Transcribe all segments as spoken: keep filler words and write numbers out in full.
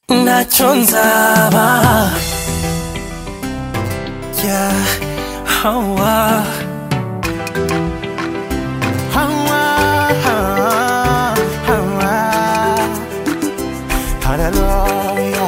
ntacyo nzaba. Yeah, hawa hawa hawa hallelujah.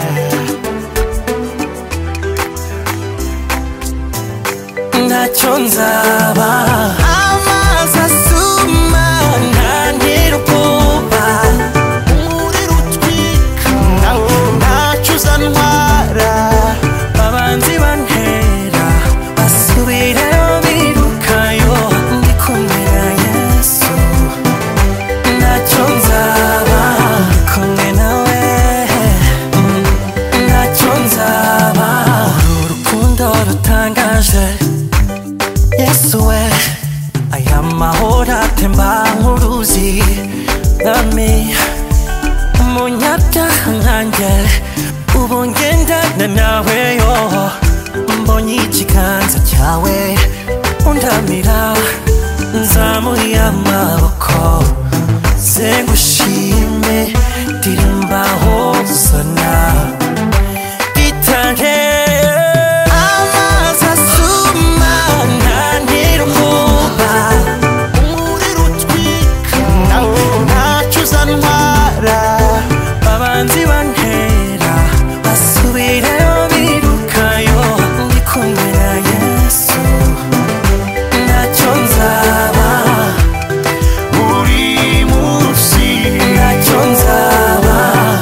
ntacyo nzaba. Amazi asuma ntantera ubwoba, umuriro utwika ntacyo uzantwara. Abanzi bantera basubirayo birukayo, ndi kumwe na Yesu. ntacyo nzaba, ndi kumwe nawe. ntacyo nzaba. uru rukundo rutangaje Yesu we, aya mahoro atemba nk'uruzi. Mwami umunyabyaha nkanjye, ubu ngendana nawe yo. mbonye ikiganza cyawe undamira, nzamuye amaboko ze ngushime. ndirimba hozana gitare. Abanzi bantera basubirayo birukayo, ndi kumwe na Yesu. ntacyo nzaba. buri munsi ntacyo nzaba.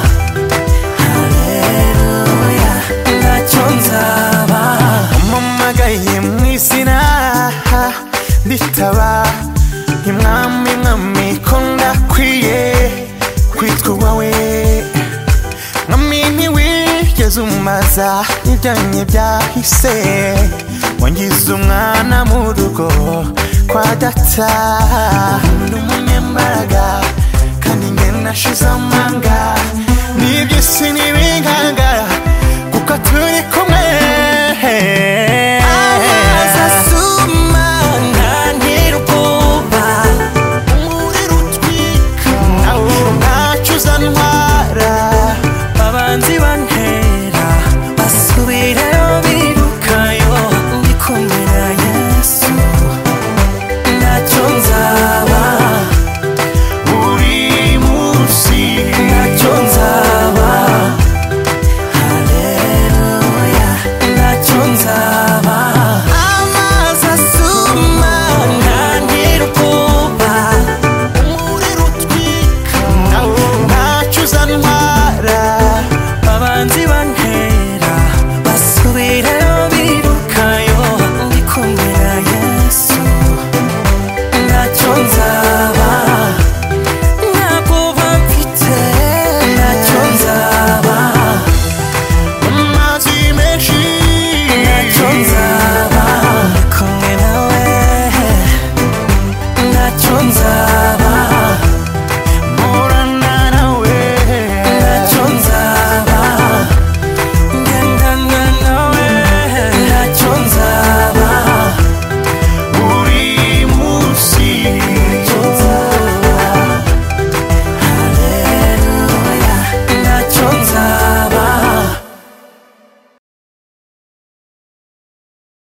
haleluya. ntacyo nzaba. umpamagaye mu izina nditaba, mwami mwami ko ndakwiye kwitwa uwawe. mwami ntiwigeze umaza ibyanjye byahise, wangize umwana mu rugo kwa data. ndi umunyembaraga kandi nge nashize amanga, n'iby'isi ntibinganga kuko turi kumwe. Amazi asuma ntantera ubwoba, umuriro utwika ntacyo uzantwara. abanzi bantera basubirayo birukayo, ndi kumwe na Yesu. ntacyo nzaba. buri munsi ntacyo nzaba. haleluya. ntacyo nzaba. amazi asuma ntantera ubwoba, umuriro utwika ntacyo uzantwara. abanzi bantera basubirayo birukayo, ndi kumwe na Yesu. ntacyo nzaba. ntabwo bamfite. ntacyo nzaba. amazi menshi ntacyo nzaba. ndi kumwe nawe. ntacyo nzaba.